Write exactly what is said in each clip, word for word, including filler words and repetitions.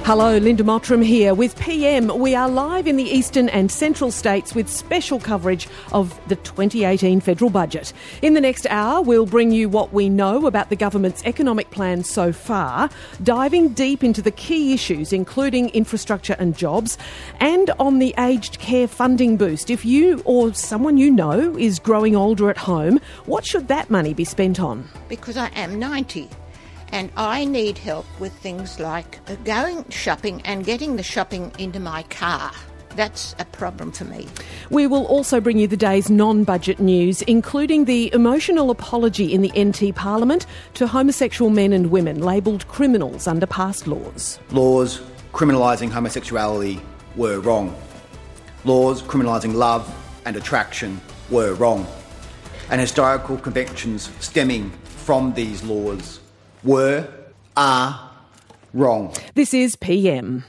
Hello, Linda Mottram here with P M. We are live in the eastern and central states with special coverage of the twenty eighteen federal budget. In the next hour, we'll bring you what we know about the government's economic plan so far, diving deep into the key issues, including infrastructure and jobs, and on the aged care funding boost. If you or someone you know is growing older at home, what should that money be spent on? Because I am ninety. And I need help with things like going shopping and getting the shopping into my car. That's a problem for me. We will also bring you the day's non-budget news, including the emotional apology in the N T Parliament to homosexual men and women labelled criminals under past laws. Laws criminalising homosexuality were wrong. Laws criminalising love and attraction were wrong. And historical convictions stemming from these laws were, are, wrong. This is P M.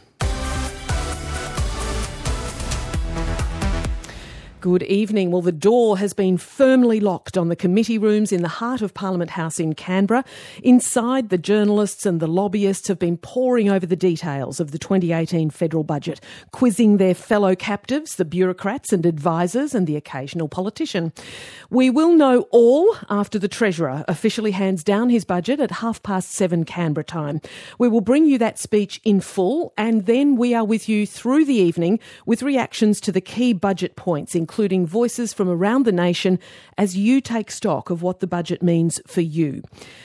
Good evening. Well, the door has been firmly locked on the committee rooms in the heart of Parliament House in Canberra. Inside, the journalists and the lobbyists have been poring over the details of the twenty eighteen federal budget, quizzing their fellow captives, the bureaucrats and advisors and the occasional politician. We will know all after the Treasurer officially hands down his budget at half past seven Canberra time. We will bring you that speech in full, and then we are with you through the evening with reactions to the key budget points, including voices from around the nation as you take stock of what the budget means for you.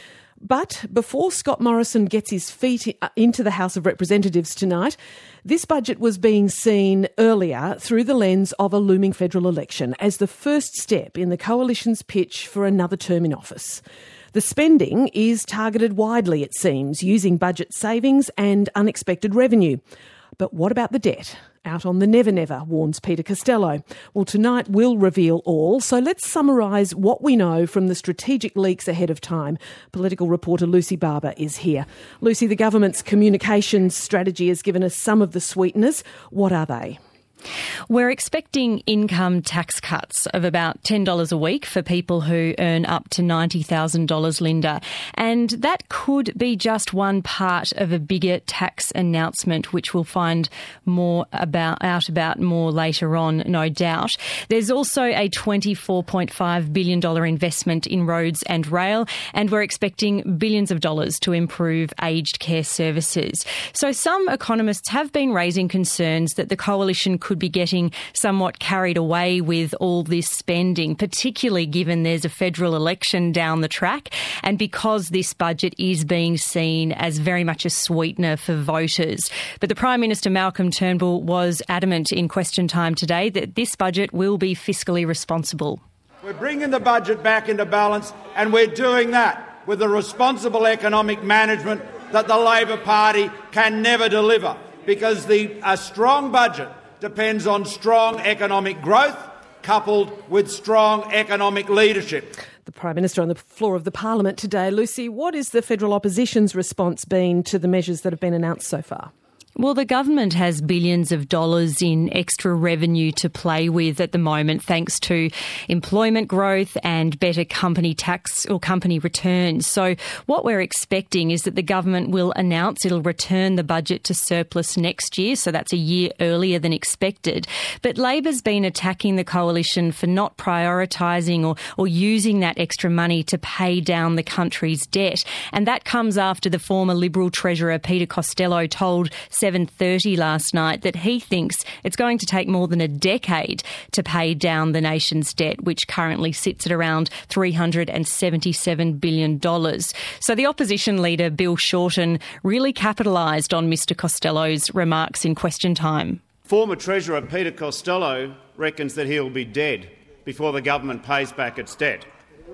But before Scott Morrison gets his feet into the House of Representatives tonight, this budget was being seen earlier through the lens of a looming federal election as the first step in the coalition's pitch for another term in office. The spending is targeted widely, it seems, using budget savings and unexpected revenue. But what about the debt? Out on the never never, warns Peter Costello. Well, tonight we'll reveal all, so let's summarise what we know from the strategic leaks ahead of time. Political reporter Lucy Barber is here. Lucy, the government's communications strategy has given us some of the sweeteners. What are they? We're expecting income tax cuts of about ten dollars a week for people who earn up to ninety thousand dollars, Linda. And that could be just one part of a bigger tax announcement, which we'll find more about out about more later on, no doubt. There's also a twenty-four point five billion dollars investment in roads and rail, and we're expecting billions of dollars to improve aged care services. So some economists have been raising concerns that the coalition could be getting somewhat carried away with all this spending, particularly given there's a federal election down the track and because this budget is being seen as very much a sweetener for voters. But the Prime Minister, Malcolm Turnbull, was adamant in Question Time today that this budget will be fiscally responsible. We're bringing the budget back into balance, and we're doing that with the responsible economic management that the Labor Party can never deliver, because the a strong budget depends on strong economic growth coupled with strong economic leadership. The Prime Minister on the floor of the Parliament today. Lucy, what is the federal opposition's response been to the measures that have been announced so far? Well, the government has billions of dollars in extra revenue to play with at the moment, thanks to employment growth and better company tax or company returns. So what we're expecting is that the government will announce it'll return the budget to surplus next year. So that's a year earlier than expected. But Labor's been attacking the coalition for not prioritising or, or using that extra money to pay down the country's debt. And that comes after the former Liberal Treasurer, Peter Costello, told seven thirty last night that he thinks it's going to take more than a decade to pay down the nation's debt, which currently sits at around three hundred seventy-seven billion dollars. So the opposition leader, Bill Shorten, really capitalised on Mr Costello's remarks in Question Time. Former Treasurer Peter Costello reckons that he'll be dead before the government pays back its debt.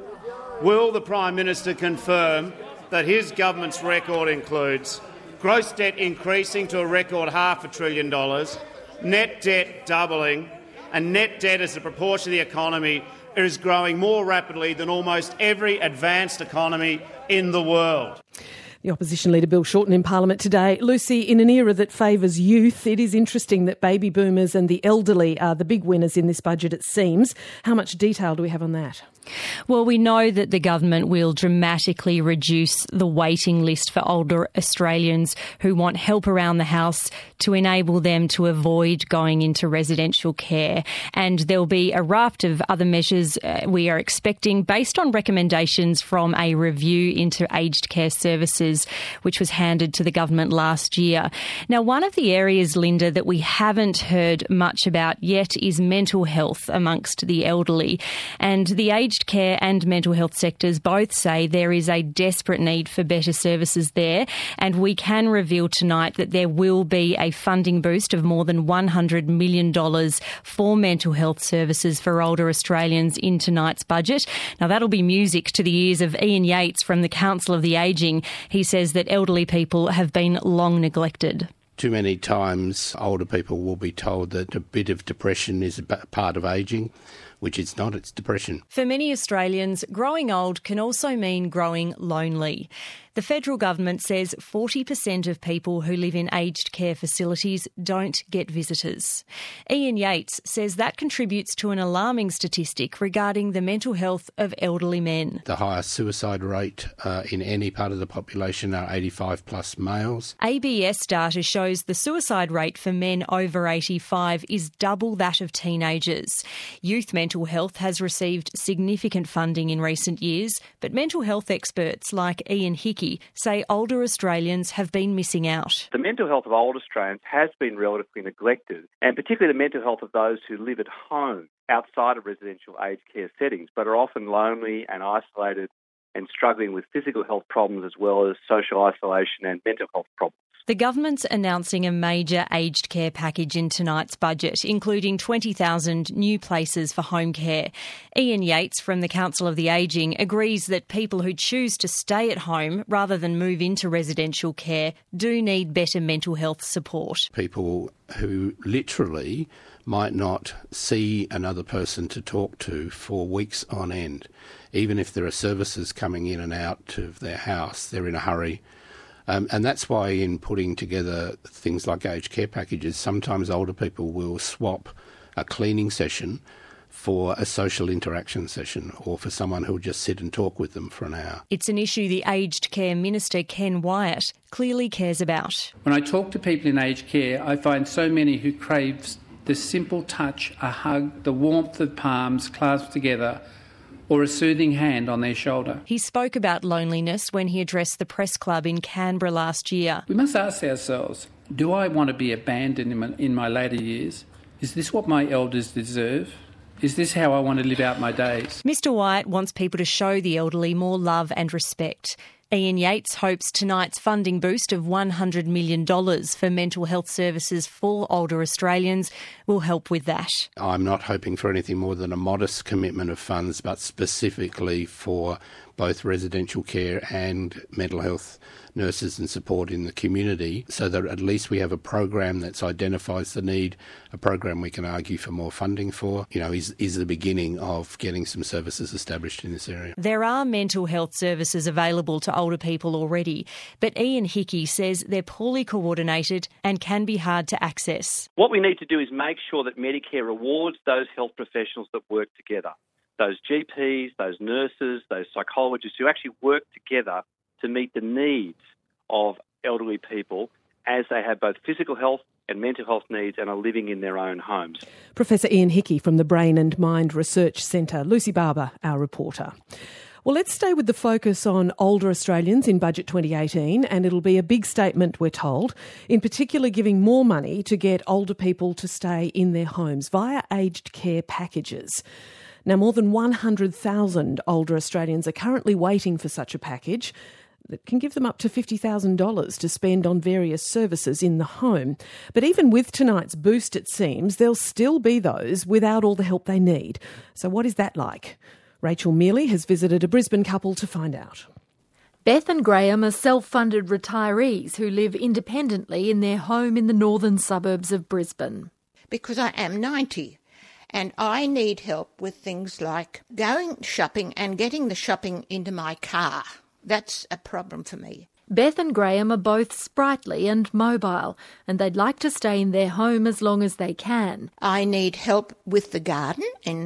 Will the Prime Minister confirm that his government's record includes gross debt increasing to a record half a trillion dollars, net debt doubling, and net debt as a proportion of the economy is growing more rapidly than almost every advanced economy in the world? The opposition leader Bill Shorten in Parliament today. Lucy, in an era that favours youth, it is interesting that baby boomers and the elderly are the big winners in this budget, it seems. How much detail do we have on that? Well, we know that the government will dramatically reduce the waiting list for older Australians who want help around the house to enable them to avoid going into residential care. And there'll be a raft of other measures uh, we are expecting based on recommendations from a review into aged care services, which was handed to the government last year. Now, one of the areas, Linda, that we haven't heard much about yet is mental health amongst the elderly. And the aged care and mental health sectors both say there is a desperate need for better services there, and we can reveal tonight that there will be a funding boost of more than one hundred million dollars for mental health services for older Australians in tonight's budget. Now, that'll be music to the ears of Ian Yates from the Council of the Ageing. He says that elderly people have been long neglected. Too many times older people will be told that a bit of depression is a part of ageing, which it's not, it's depression. For many Australians, growing old can also mean growing lonely. The federal government says forty percent of people who live in aged care facilities don't get visitors. Ian Yates says that contributes to an alarming statistic regarding the mental health of elderly men. The highest suicide rate uh, in any part of the population are eighty-five plus males. A B S data shows the suicide rate for men over eighty-five is double that of teenagers. Youth mental health has received significant funding in recent years, but mental health experts like Ian Hickey say older Australians have been missing out. The mental health of older Australians has been relatively neglected, and particularly the mental health of those who live at home outside of residential aged care settings, but are often lonely and isolated and struggling with physical health problems as well as social isolation and mental health problems. The government's announcing a major aged care package in tonight's budget, including twenty thousand new places for home care. Ian Yates from the Council of the Ageing agrees that people who choose to stay at home rather than move into residential care do need better mental health support. People who literally might not see another person to talk to for weeks on end. Even if there are services coming in and out of their house, they're in a hurry. Um, and that's why in putting together things like aged care packages, sometimes older people will swap a cleaning session for a social interaction session or for someone who'll just sit and talk with them for an hour. It's an issue the Aged Care Minister, Ken Wyatt, clearly cares about. When I talk to people in aged care, I find so many who crave the simple touch, a hug, the warmth of palms clasped together, or a soothing hand on their shoulder. He spoke about loneliness when he addressed the Press Club in Canberra last year. We must ask ourselves, do I want to be abandoned in my, in my later years? Is this what my elders deserve? Is this how I want to live out my days? Mister Wyatt wants people to show the elderly more love and respect. Ian Yates hopes tonight's funding boost of one hundred million dollars for mental health services for older Australians will help with that. I'm not hoping for anything more than a modest commitment of funds, but specifically for both residential care and mental health nurses and support in the community, so that at least we have a program that identifies the need, a program we can argue for more funding for, you know, is, is the beginning of getting some services established in this area. There are mental health services available to older people already, but Ian Hickey says they're poorly coordinated and can be hard to access. What we need to do is make sure that Medicare rewards those health professionals that work together. Those G Ps, those nurses, those psychologists who actually work together to meet the needs of elderly people as they have both physical health and mental health needs and are living in their own homes. Professor Ian Hickey from the Brain and Mind Research Centre. Lucy Barber, our reporter. Well, let's stay with the focus on older Australians in Budget twenty eighteen, and it'll be a big statement, we're told, in particular giving more money to get older people to stay in their homes via aged care packages. Now, more than one hundred thousand older Australians are currently waiting for such a package that can give them up to fifty thousand dollars to spend on various services in the home. But even with tonight's boost, it seems, there'll still be those without all the help they need. So what is that like? Rachel Mealy has visited a Brisbane couple to find out. Beth and Graham are self-funded retirees who live independently in their home in the northern suburbs of Brisbane. Because I am ninety. And I need help with things like going shopping and getting the shopping into my car. That's a problem for me. Beth and Graham are both sprightly and mobile, and they'd like to stay in their home as long as they can. I need help with the garden and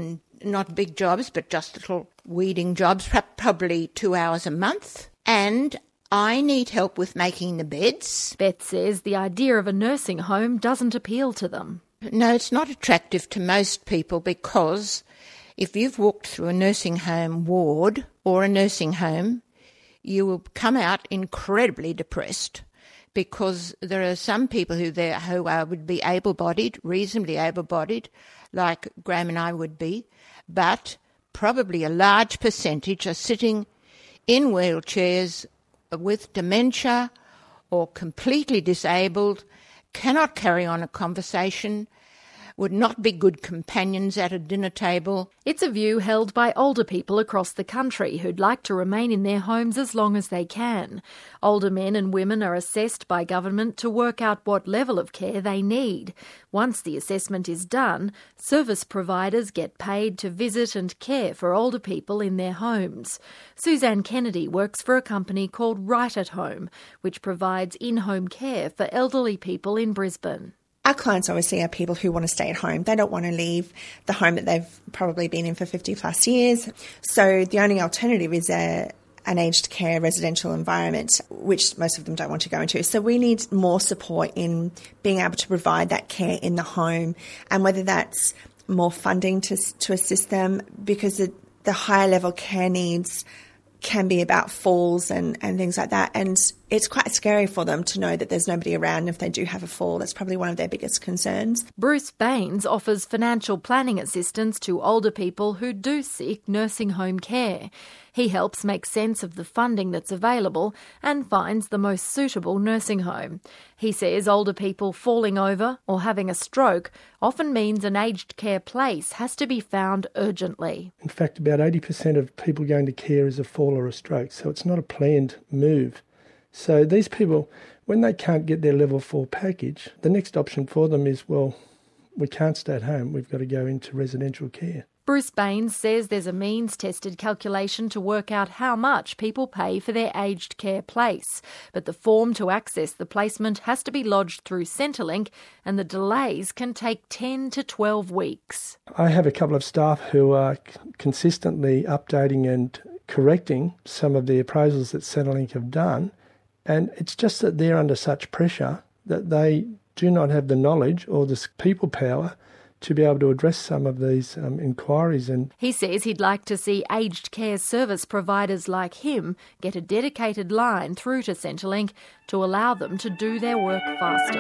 not big jobs, but just little weeding jobs, probably two hours a month. And I need help with making the beds. Beth says the idea of a nursing home doesn't appeal to them. No, it's not attractive to most people because if you've walked through a nursing home ward or a nursing home, you will come out incredibly depressed because there are some people who there who are, would be able-bodied, reasonably able-bodied, like Graham and I would be, but probably a large percentage are sitting in wheelchairs with dementia or completely disabled, cannot carry on a conversation, would not be good companions at a dinner table. It's a view held by older people across the country who'd like to remain in their homes as long as they can. Older men and women are assessed by government to work out what level of care they need. Once the assessment is done, service providers get paid to visit and care for older people in their homes. Suzanne Kennedy works for a company called Right at Home, which provides in-home care for elderly people in Brisbane. Our clients obviously are people who want to stay at home. They don't want to leave the home that they've probably been in for fifty plus years. So the only alternative is a, an aged care residential environment, which most of them don't want to go into. So we need more support in being able to provide that care in the home, and whether that's more funding to to assist them, because the, the higher level care needs can be about falls and, and things like that. And it's quite scary for them to know that there's nobody around. If they do have a fall, that's probably one of their biggest concerns. Bruce Baines offers financial planning assistance to older people who do seek nursing home care. He helps make sense of the funding that's available and finds the most suitable nursing home. He says older people falling over or having a stroke often means an aged care place has to be found urgently. In fact, about eighty percent of people going to care is a fall or a stroke, so it's not a planned move. So these people, when they can't get their level four package, the next option for them is, well, we can't stay at home, we've got to go into residential care. Bruce Baines says there's a means-tested calculation to work out how much people pay for their aged care place. But the form to access the placement has to be lodged through Centrelink, and the delays can take ten to twelve weeks. I have a couple of staff who are consistently updating and correcting some of the appraisals that Centrelink have done, and it's just that they're under such pressure that they do not have the knowledge or the people power to be able to address some of these um, inquiries. And he says he'd like to see aged care service providers like him get a dedicated line through to Centrelink to allow them to do their work faster.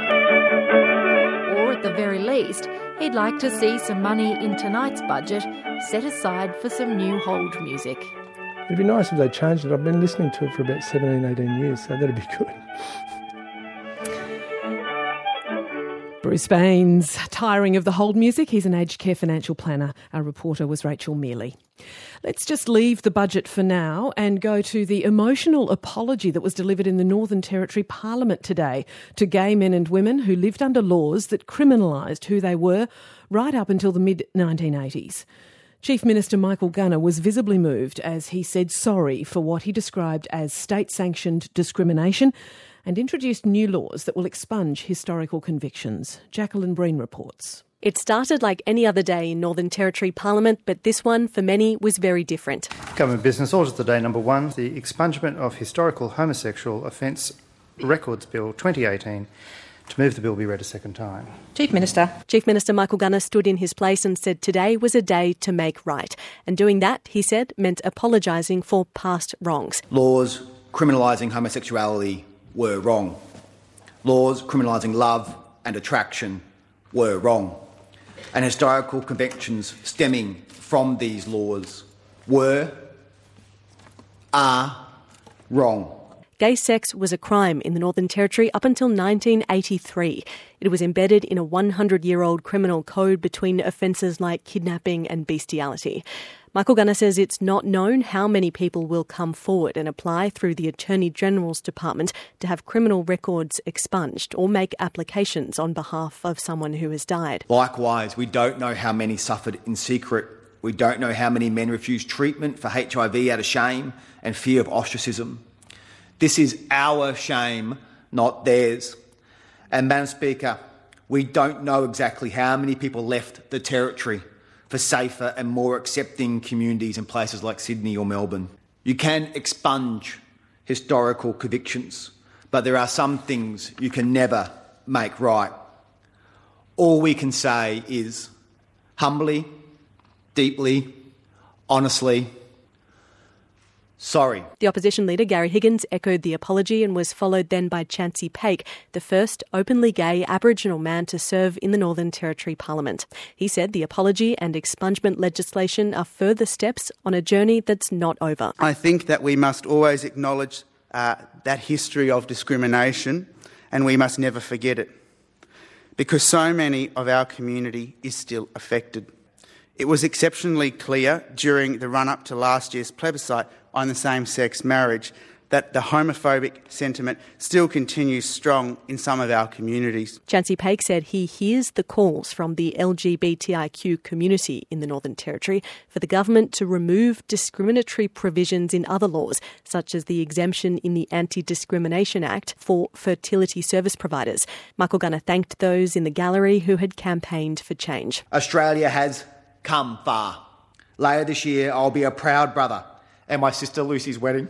Or at the very least, he'd like to see some money in tonight's budget set aside for some new hold music. It'd be nice if they changed it. I've been listening to it for about seventeen, eighteen years, so that'd be good. Bruce Baines, tiring of the hold music. He's an aged care financial planner. Our reporter was Rachel Mealy. Let's just leave the budget for now and go to the emotional apology that was delivered in the Northern Territory Parliament today to gay men and women who lived under laws that criminalised who they were right up until the mid nineteen eighties. Chief Minister Michael Gunner was visibly moved as he said sorry for what he described as state-sanctioned discrimination and introduced new laws that will expunge historical convictions. Jacqueline Breen reports. It started like any other day in Northern Territory Parliament, but this one, for many, was very different. Government business orders today. Number one, the expungement of historical homosexual offence records bill twenty eighteen. To move the bill be read a second time. Chief Minister. Chief Minister Michael Gunner stood in his place and said today was a day to make right. And doing that, he said, meant apologising for past wrongs. Laws criminalising homosexuality were wrong. Laws criminalising love and attraction were wrong. And historical convictions stemming from these laws were, are wrong. Gay sex was a crime in the Northern Territory up until nineteen eighty-three. It was embedded in a hundred-year-old criminal code between offences like kidnapping and bestiality. Michael Gunner says it's not known how many people will come forward and apply through the Attorney-General's Department to have criminal records expunged or make applications on behalf of someone who has died. Likewise, we don't know how many suffered in secret. We don't know how many men refused treatment for H I V out of shame and fear of ostracism. This is our shame, not theirs. And, Madam Speaker, we don't know exactly how many people left the Territory for safer and more accepting communities in places like Sydney or Melbourne. You can expunge historical convictions, but there are some things you can never make right. All we can say is humbly, deeply, honestly, sorry. The opposition leader, Gary Higgins, echoed the apology and was followed then by Chancey Paik, the first openly gay Aboriginal man to serve in the Northern Territory Parliament. He said the apology and expungement legislation are further steps on a journey that's not over. I think that we must always acknowledge uh, that history of discrimination, and we must never forget it, because so many of our community is still affected. It was exceptionally clear during the run-up to last year's plebiscite on the same-sex marriage that the homophobic sentiment still continues strong in some of our communities. Chancey Paik said he hears the calls from the L G B T I Q community in the Northern Territory for the government to remove discriminatory provisions in other laws, such as the exemption in the Anti-Discrimination Act for fertility service providers. Michael Gunner thanked those in the gallery who had campaigned for change. Australia has come far. Later this year, I'll be a proud brother at my sister Lucy's wedding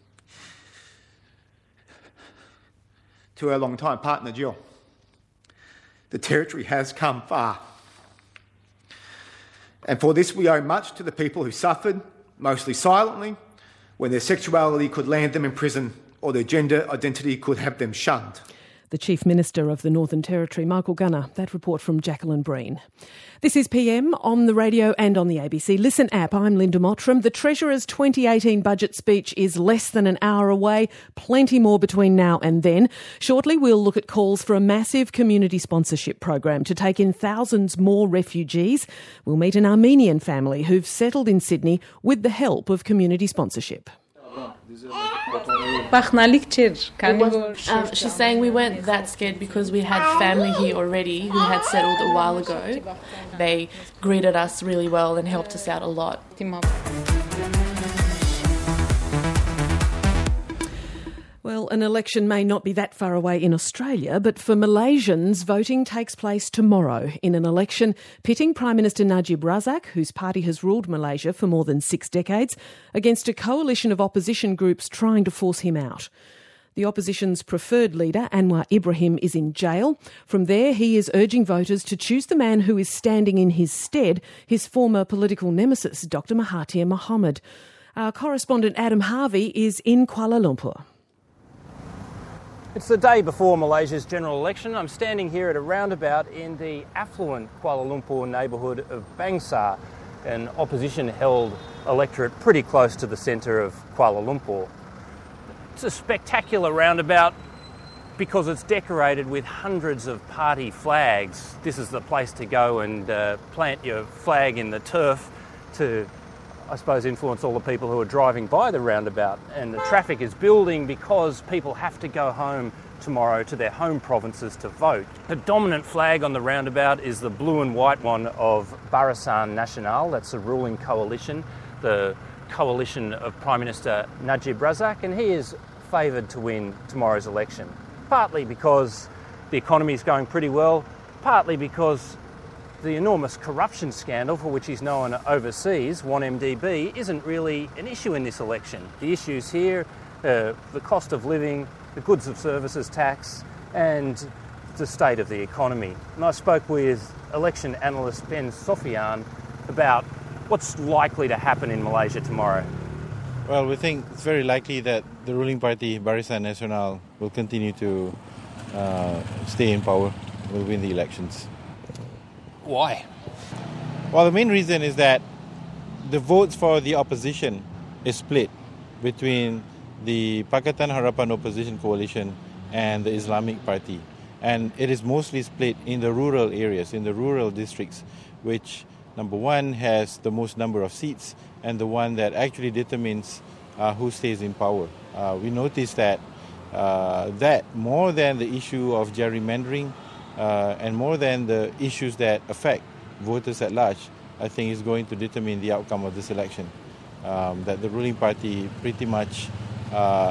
to her long-time partner, Jill. The Territory has come far. And for this we owe much to the people who suffered, mostly silently, when their sexuality could land them in prison or their gender identity could have them shunned. The Chief Minister of the Northern Territory, Michael Gunner. That report from Jacqueline Breen. This is P M on the radio and on the A B C Listen app. I'm Linda Mottram. The Treasurer's twenty eighteen budget speech is less than an hour away. Plenty more between now and then. Shortly, we'll look at calls for a massive community sponsorship program to take in thousands more refugees. We'll meet an Armenian family who've settled in Sydney with the help of community sponsorship. Um, she's saying we weren't that scared because we had family here already who had settled a while ago. They greeted us really well and helped us out a lot. Well, an election may not be that far away in Australia, but for Malaysians, voting takes place tomorrow in an election pitting Prime Minister Najib Razak, whose party has ruled Malaysia for more than six decades, against a coalition of opposition groups trying to force him out. The opposition's preferred leader, Anwar Ibrahim, is in jail. From there, he is urging voters to choose the man who is standing in his stead, his former political nemesis, Doctor Mahathir Mohamad. Our correspondent Adam Harvey is in Kuala Lumpur. It's the day before Malaysia's general election. I'm standing here at a roundabout in the affluent Kuala Lumpur neighbourhood of Bangsar, an opposition-held electorate pretty close to the centre of Kuala Lumpur. It's a spectacular roundabout because it's decorated with hundreds of party flags. This is the place to go and uh, plant your flag in the turf to, I suppose, influence all the people who are driving by the roundabout. And the traffic is building because people have to go home tomorrow to their home provinces to vote. The dominant flag on the roundabout is the blue and white one of Barisan Nasional. That's the ruling coalition, the coalition of Prime Minister Najib Razak, and he is favoured to win tomorrow's election. Partly because the economy is going pretty well, partly because the enormous corruption scandal for which he's known overseas, one M D B, isn't really an issue in this election. The issues here, uh, the cost of living, the goods of services tax, and the state of the economy. And I spoke with election analyst Ben Sofian about what's likely to happen in Malaysia tomorrow. Well, we think it's very likely that the ruling party, Barisan Nasional, will continue to uh, stay in power, will win the elections. Why? Well, the main reason is that the votes for the opposition is split between the Pakatan Harapan Opposition Coalition and the Islamic Party. And it is mostly split in the rural areas, in the rural districts, which, number one, has the most number of seats and the one that actually determines uh, who stays in power. Uh, we noticed that uh, that more than the issue of gerrymandering uh, and more than the issues that affect voters at large, I think is going to determine the outcome of this election. Um, that the ruling party pretty much uh,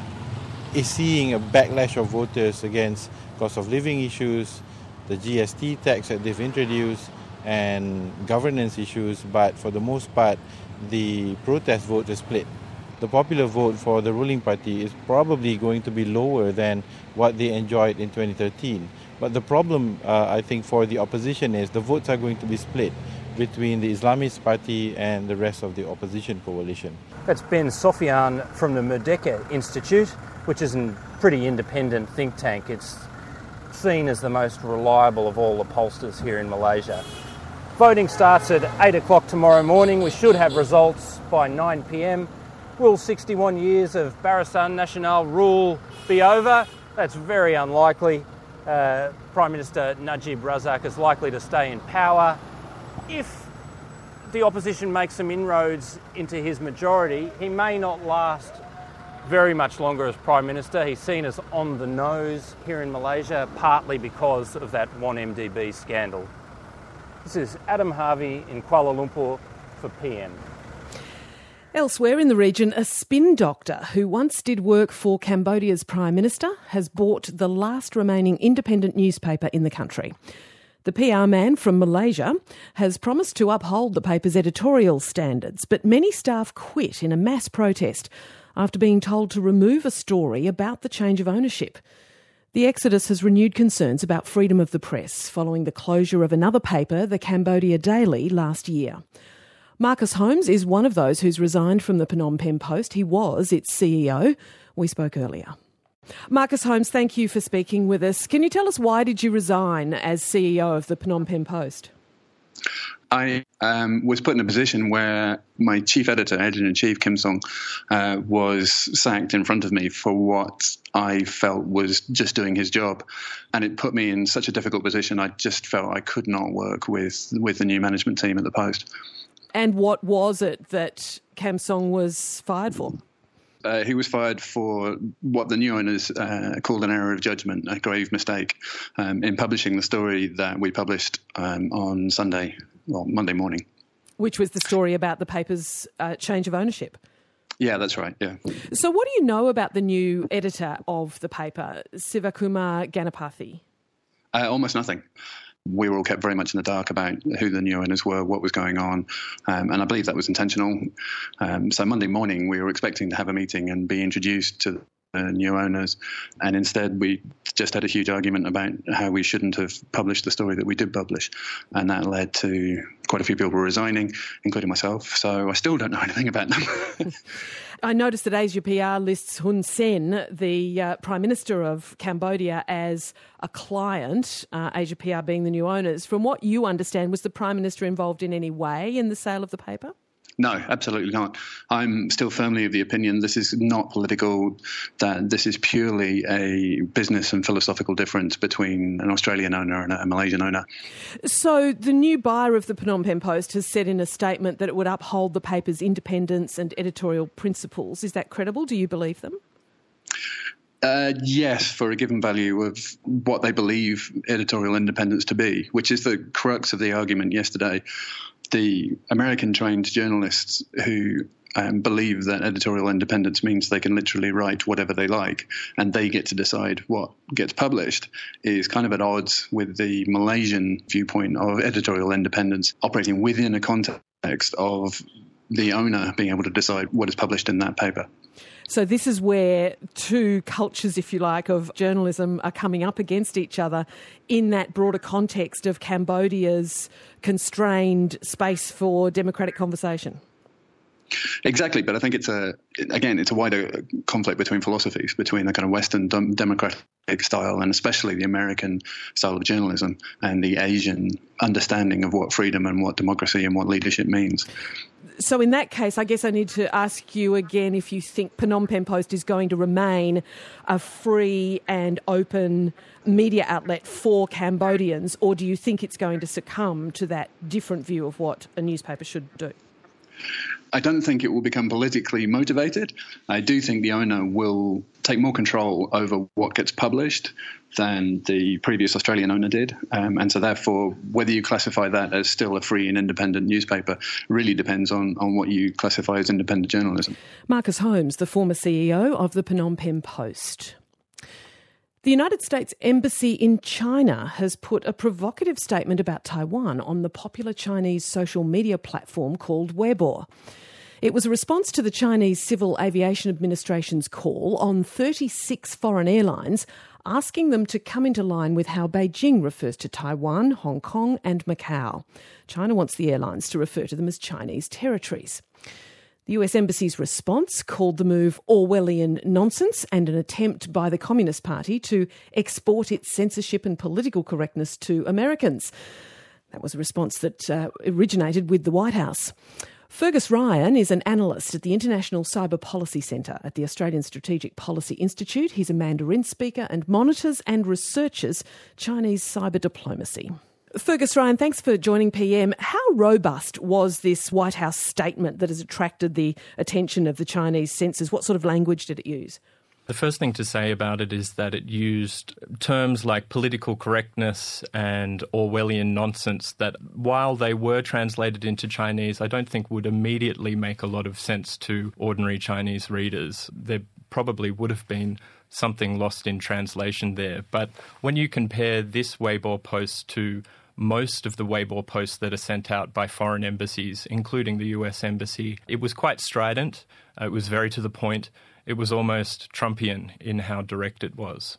is seeing a backlash of voters against cost of living issues, the G S T tax that they've introduced, and governance issues, but for the most part, the protest vote is split. The popular vote for the ruling party is probably going to be lower than what they enjoyed in twenty thirteen. But the problem, uh, I think, for the opposition is the votes are going to be split between the Islamist Party and the rest of the opposition coalition. That's Ben Sofian from the Merdeka Institute, which is a pretty independent think tank. It's seen as the most reliable of all the pollsters here in Malaysia. Voting starts at eight o'clock tomorrow morning. We should have results by nine p.m. Will sixty-one years of Barisan Nasional rule be over? That's very unlikely. Uh, Prime Minister Najib Razak is likely to stay in power. If the opposition makes some inroads into his majority, he may not last very much longer as Prime Minister. He's seen as on the nose here in Malaysia, partly because of that one M D B scandal. This is Adam Harvey in Kuala Lumpur for P M. Elsewhere in the region, a spin doctor who once did work for Cambodia's Prime Minister has bought the last remaining independent newspaper in the country. The P R man from Malaysia has promised to uphold the paper's editorial standards, but many staff quit in a mass protest after being told to remove a story about the change of ownership. The exodus has renewed concerns about freedom of the press following the closure of another paper, the Cambodia Daily, last year. Marcus Holmes is one of those who's resigned from the Phnom Penh Post. He was its C E O. We spoke earlier. Marcus Holmes, thank you for speaking with us. Can you tell us why did you resign as C E O of the Phnom Penh Post? I um, was put in a position where my chief editor, editor-in-chief Kim Song, uh, was sacked in front of me for what I felt was just doing his job. And it put me in such a difficult position, I just felt I could not work with, with the new management team at the Post. And what was it that Kam Song was fired for? Uh, he was fired for what the new owners uh, called an error of judgment, a grave mistake, um, in publishing the story that we published um, on Sunday, well, Monday morning. Which was the story about the paper's uh, change of ownership? Yeah, that's right, yeah. So what do you know about the new editor of the paper, Sivakumar Ganapathy? Uh, almost nothing. We were all kept very much in the dark about who the new owners were, what was going on, um, and I believe that was intentional. Um, so Monday morning we were expecting to have a meeting and be introduced to the new owners, and instead we just had a huge argument about how we shouldn't have published the story that we did publish, and that led to quite a few people resigning, including myself, so I still don't know anything about them. I noticed that Asia P R lists Hun Sen, the uh, Prime Minister of Cambodia, as a client, uh, Asia P R being the new owners. From what you understand, was the Prime Minister involved in any way in the sale of the paper? No, absolutely not. I'm still firmly of the opinion this is not political, that this is purely a business and philosophical difference between an Australian owner and a Malaysian owner. So the new buyer of the Phnom Penh Post has said in a statement that it would uphold the paper's independence and editorial principles. Is that credible? Do you believe them? Uh, yes, for a given value of what they believe editorial independence to be, which is the crux of the argument yesterday. The American-trained journalists who um, believe that editorial independence means they can literally write whatever they like and they get to decide what gets published is kind of at odds with the Malaysian viewpoint of editorial independence operating within a context of the owner being able to decide what is published in that paper. So this is where two cultures, if you like, of journalism are coming up against each other in that broader context of Cambodia's constrained space for democratic conversation. Exactly, but I think it's a, again, it's a wider conflict between philosophies, between the kind of Western dem- democratic style and especially the American style of journalism and the Asian understanding of what freedom and what democracy and what leadership means. So in that case, I guess I need to ask you again if you think Phnom Penh Post is going to remain a free and open media outlet for Cambodians, or do you think it's going to succumb to that different view of what a newspaper should do? I don't think it will become politically motivated. I do think the owner will take more control over what gets published than the previous Australian owner did. Um, and so therefore, whether you classify that as still a free and independent newspaper really depends on, on what you classify as independent journalism. Marcus Holmes, the former C E O of the Phnom Penh Post. The United States Embassy in China has put a provocative statement about Taiwan on the popular Chinese social media platform called Weibo. It was a response to the Chinese Civil Aviation Administration's call on thirty-six foreign airlines asking them to come into line with how Beijing refers to Taiwan, Hong Kong and Macau. China wants the airlines to refer to them as Chinese territories. The U S Embassy's response called the move Orwellian nonsense and an attempt by the Communist Party to export its censorship and political correctness to Americans. That was a response that uh, originated with the White House. Fergus Ryan is an analyst at the International Cyber Policy Centre at the Australian Strategic Policy Institute. He's a Mandarin speaker and monitors and researches Chinese cyber diplomacy. Fergus Ryan, thanks for joining P M. How robust was this White House statement that has attracted the attention of the Chinese censors? What sort of language did it use? The first thing to say about it is that it used terms like political correctness and Orwellian nonsense that, while they were translated into Chinese, I don't think would immediately make a lot of sense to ordinary Chinese readers. There probably would have been something lost in translation there. But when you compare this Weibo post to most of the Weibo posts that are sent out by foreign embassies, including the U S Embassy, it was quite strident. Uh, it was very to the point. It was almost Trumpian in how direct it was.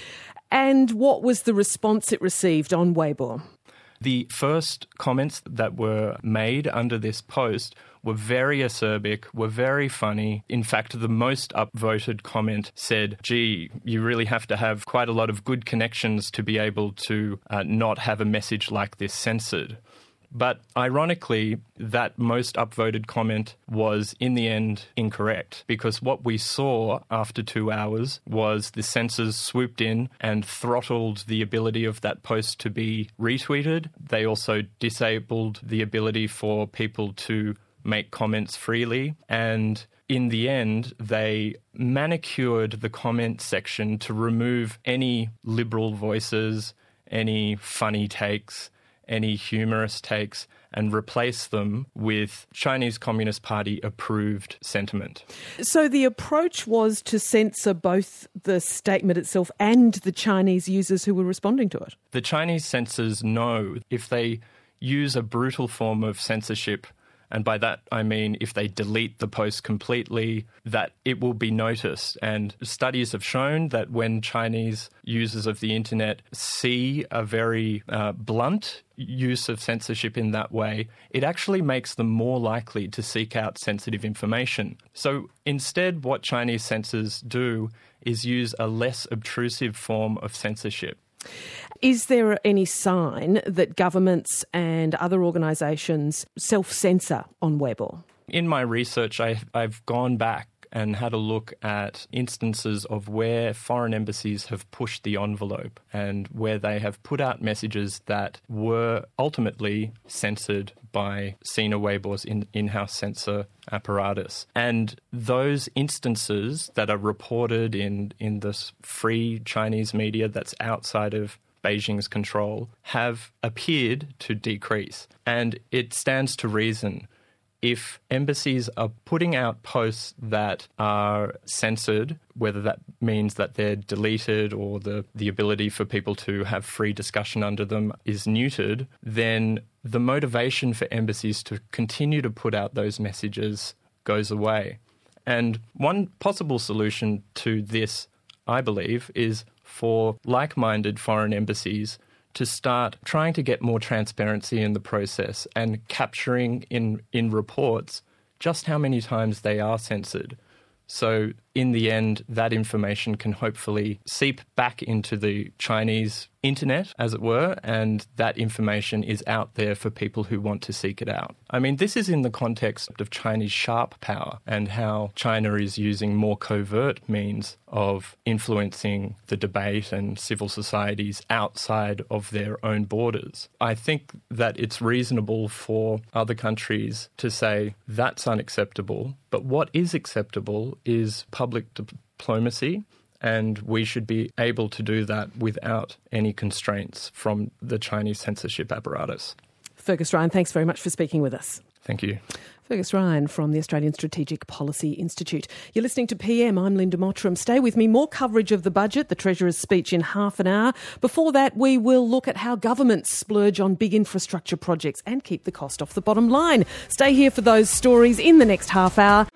And what was the response it received on Weibo? The first comments that were made under this post were very acerbic, were very funny. In fact, the most upvoted comment said, gee, you really have to have quite a lot of good connections to be able to uh, not have a message like this censored. But ironically, that most upvoted comment was in the end incorrect, because what we saw after two hours was the censors swooped in and throttled the ability of that post to be retweeted. They also disabled the ability for people to make comments freely. And in the end, they manicured the comment section to remove any liberal voices, any funny takes, any humorous takes, and replace them with Chinese Communist Party approved sentiment. So the approach was to censor both the statement itself and the Chinese users who were responding to it. The Chinese censors know if they use a brutal form of censorship, and by that I mean if they delete the post completely, that it will be noticed. And studies have shown that when Chinese users of the internet see a very uh, blunt use of censorship in that way, it actually makes them more likely to seek out sensitive information. So instead, what Chinese censors do is use a less obtrusive form of censorship. Is there any sign that governments and other organisations self-censor on Weibo? In my research, I, I've gone back and had a look at instances of where foreign embassies have pushed the envelope and where they have put out messages that were ultimately censored by Sina Weibo's in, in-house censor apparatus. And those instances that are reported in, in this free Chinese media that's outside of Beijing's control have appeared to decrease. And it stands to reason. If embassies are putting out posts that are censored, whether that means that they're deleted or the, the ability for people to have free discussion under them is neutered, then the motivation for embassies to continue to put out those messages goes away. And one possible solution to this, I believe, is for like-minded foreign embassies to start trying to get more transparency in the process and capturing in, in reports just how many times they are censored. So in the end, that information can hopefully seep back into the Chinese internet, as it were, and that information is out there for people who want to seek it out. I mean, this is in the context of Chinese sharp power and how China is using more covert means of influencing the debate and civil societies outside of their own borders. I think that it's reasonable for other countries to say that's unacceptable, but what is acceptable is public diplomacy, and we should be able to do that without any constraints from the Chinese censorship apparatus. Fergus Ryan, thanks very much for speaking with us. Thank you. Fergus Ryan from the Australian Strategic Policy Institute. You're listening to P M. I'm Linda Mottram. Stay with me. More coverage of the budget, the Treasurer's speech in half an hour. Before that, we will look at how governments splurge on big infrastructure projects and keep the cost off the bottom line. Stay here for those stories in the next half hour.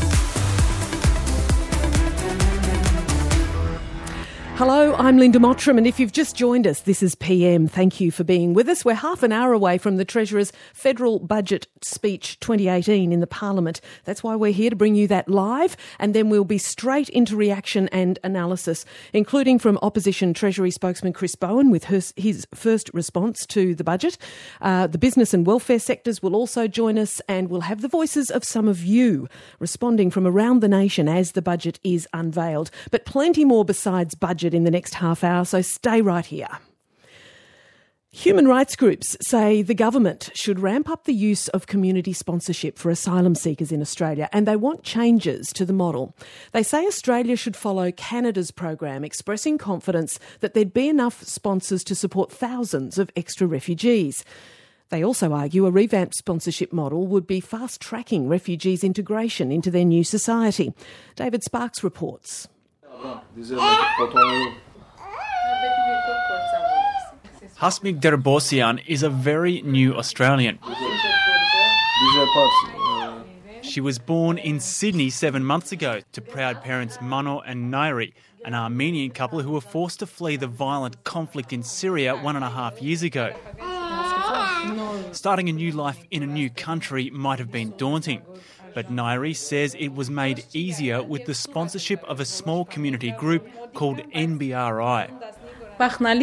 Hello, I'm Linda Mottram, and if you've just joined us, this is P M. Thank you for being with us. We're half an hour away from the Treasurer's Federal Budget Speech twenty eighteen in the Parliament. That's why we're here to bring you that live, and then we'll be straight into reaction and analysis, including from Opposition Treasury spokesman Chris Bowen with his, his first response to the budget. Uh, the business and welfare sectors will also join us, and we'll have the voices of some of you responding from around the nation as the budget is unveiled. But plenty more besides budget in the next half hour, so stay right here. Human rights groups say the government should ramp up the use of community sponsorship for asylum seekers in Australia, and they want changes to the model. They say Australia should follow Canada's program, expressing confidence that there'd be enough sponsors to support thousands of extra refugees. They also argue a revamped sponsorship model would be fast-tracking refugees' integration into their new society. David Sparks reports. Hasmik Derbosian is a very new Australian. She was born in Sydney seven months ago to proud parents Mano and Nairi, an Armenian couple who were forced to flee the violent conflict in Syria one and a half years ago. Starting a new life in a new country might have been daunting, but Nairi says it was made easier with the sponsorship of a small community group called N B R I. Um,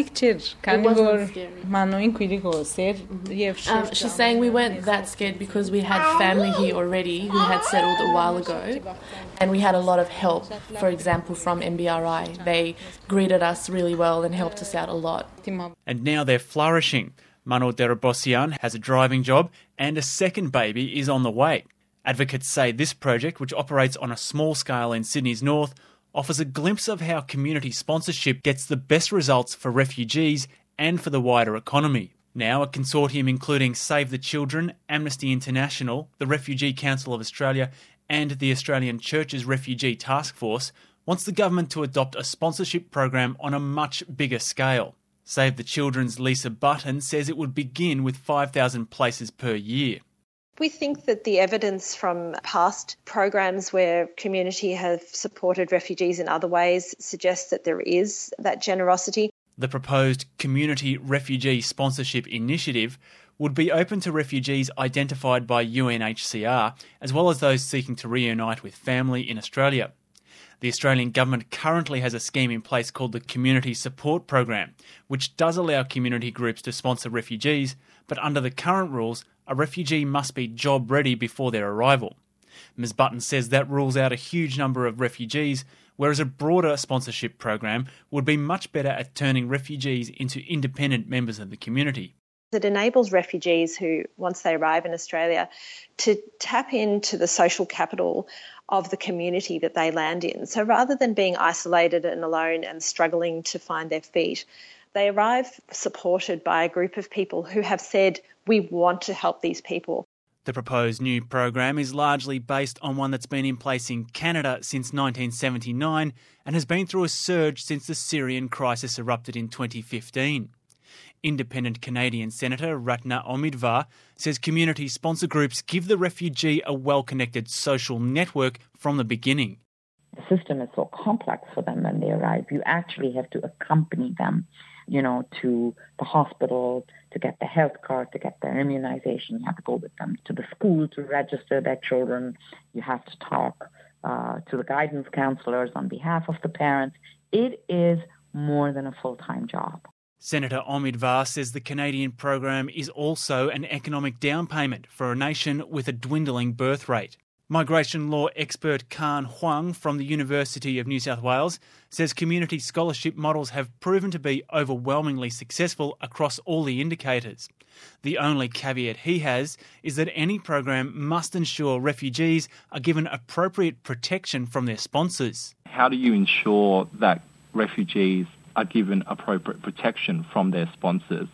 she's saying we weren't that scared because we had family here already who had settled a while ago, and we had a lot of help, for example, from N B R I. They greeted us really well and helped us out a lot. And now they're flourishing. Mano Derbosian has a driving job and a second baby is on the way. Advocates say this project, which operates on a small scale in Sydney's north, offers a glimpse of how community sponsorship gets the best results for refugees and for the wider economy. Now, a consortium including Save the Children, Amnesty International, the Refugee Council of Australia and the Australian Churches Refugee Task Force wants the government to adopt a sponsorship program on a much bigger scale. Save the Children's Lisa Button says it would begin with five thousand places per year. We think that the evidence from past programs where community have supported refugees in other ways suggests that there is that generosity. The proposed Community Refugee Sponsorship Initiative would be open to refugees identified by U N H C R, as well as those seeking to reunite with family in Australia. The Australian government currently has a scheme in place called the Community Support Program, which does allow community groups to sponsor refugees, but under the current rules, a refugee must be job-ready before their arrival. Miz Button says that rules out a huge number of refugees, whereas a broader sponsorship program would be much better at turning refugees into independent members of the community. It enables refugees who, once they arrive in Australia, to tap into the social capital of the community that they land in. So rather than being isolated and alone and struggling to find their feet, they arrive supported by a group of people who have said, we want to help these people. The proposed new program is largely based on one that's been in place in Canada since nineteen seventy-nine and has been through a surge since the Syrian crisis erupted in twenty fifteen. Independent Canadian Senator Ratna Omidvar says community sponsor groups give the refugee a well-connected social network from the beginning. The system is so complex for them when they arrive. You actually have to accompany them, you know, to the hospital, to get the health card, to get their immunization. You have to go with them to the school to register their children. You have to talk uh, to the guidance counsellors on behalf of the parents. It is more than a full-time job. Senator Omidvar says the Canadian program is also an economic down payment for a nation with a dwindling birth rate. Migration law expert Khan Huang from the University of New South Wales says community scholarship models have proven to be overwhelmingly successful across all the indicators. The only caveat he has is that any program must ensure refugees are given appropriate protection from their sponsors. How do you ensure that refugees are given appropriate protection from their sponsors?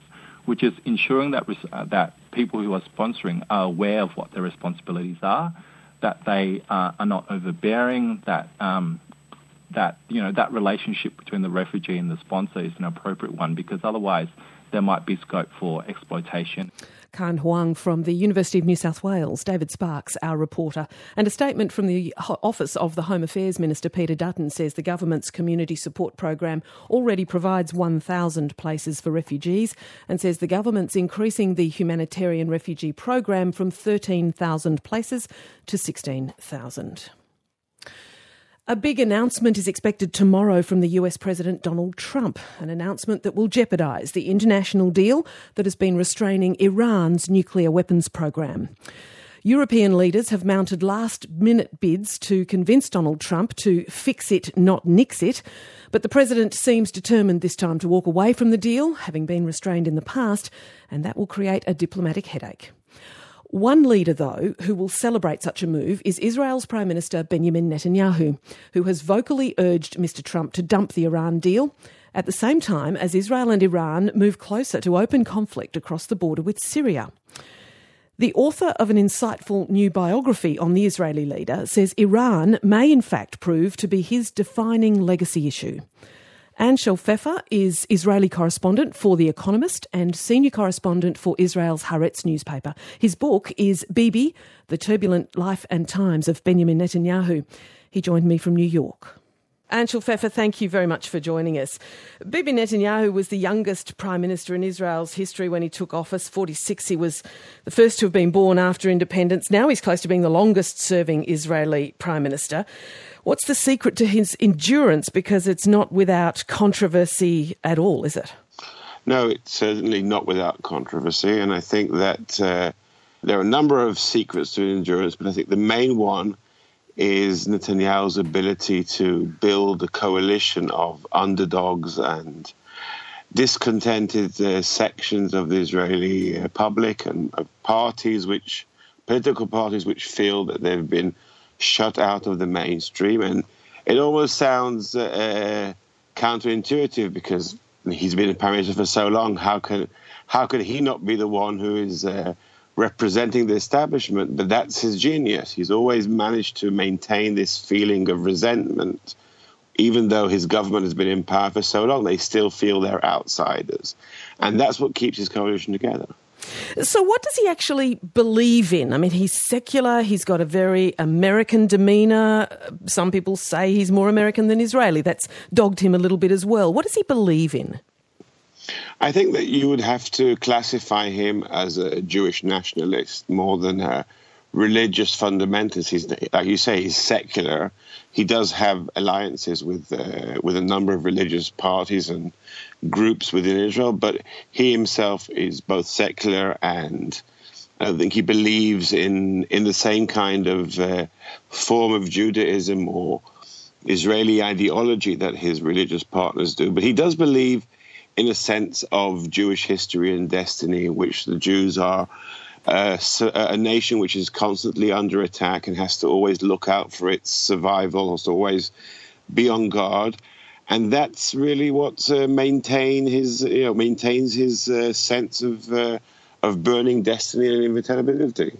which is ensuring that uh, that people who are sponsoring are aware of what their responsibilities are, that they uh, are not overbearing, that um, that you know that relationship between the refugee and the sponsor is an appropriate one, because otherwise there might be scope for exploitation. Khan Huang from the University of New South Wales, David Sparks, our reporter. And a statement from the Office of the Home Affairs Minister, Peter Dutton, says the government's community support program already provides one thousand places for refugees, and says the government's increasing the humanitarian refugee program from thirteen thousand places to sixteen thousand. A big announcement is expected tomorrow from the U S President Donald Trump, an announcement that will jeopardise the international deal that has been restraining Iran's nuclear weapons program. European leaders have mounted last-minute bids to convince Donald Trump to fix it, not nix it, but the president seems determined this time to walk away from the deal, having been restrained in the past, and that will create a diplomatic headache. One leader, though, who will celebrate such a move is Israel's Prime Minister Benjamin Netanyahu, who has vocally urged Mister Trump to dump the Iran deal, at the same time as Israel and Iran move closer to open conflict across the border with Syria. The author of an insightful new biography on the Israeli leader says Iran may in fact prove to be his defining legacy issue. Anshel Pfeffer is Israeli correspondent for The Economist and senior correspondent for Israel's Haaretz newspaper. His book is Bibi, The Turbulent Life and Times of Benjamin Netanyahu. He joined me from New York. Anshel Pfeffer, thank you very much for joining us. Bibi Netanyahu was the youngest prime minister in Israel's history when he took office, forty-six. He was the first to have been born after independence. Now he's close to being the longest-serving Israeli prime minister. What's the secret to his endurance? Because it's not without controversy at all, is it? No, it's certainly not without controversy. And I think that uh, there are a number of secrets to endurance, but I think the main one is Netanyahu's ability to build a coalition of underdogs and discontented uh, sections of the Israeli uh, public and uh, parties, which political parties which feel that they've been shut out of the mainstream. And it almost sounds uh, counterintuitive, because he's been in Prime Minister for so long. How can how could he not be the one who is uh, representing the establishment? But that's his genius. He's always managed to maintain this feeling of resentment. Even though his government has been in power for so long, they still feel they're outsiders. And that's what keeps his coalition together. So what does he actually believe in? I mean, he's secular, he's got a very American demeanour. Some people say he's more American than Israeli. That's dogged him a little bit as well. What does he believe in? I think that you would have to classify him as a Jewish nationalist more than a religious fundamentalist. He's, like you say, he's secular. He does have alliances with uh, with a number of religious parties and groups within Israel, but he himself is both secular and I think he believes in in the same kind of uh, form of Judaism or Israeli ideology that his religious partners do. But he does believe in a sense of Jewish history and destiny, in which the Jews are uh, a nation which is constantly under attack and has to always look out for its survival, has to always be on guard. And that's really what uh, maintain his, you know, maintains his uh, sense of uh, of burning destiny and inevitability.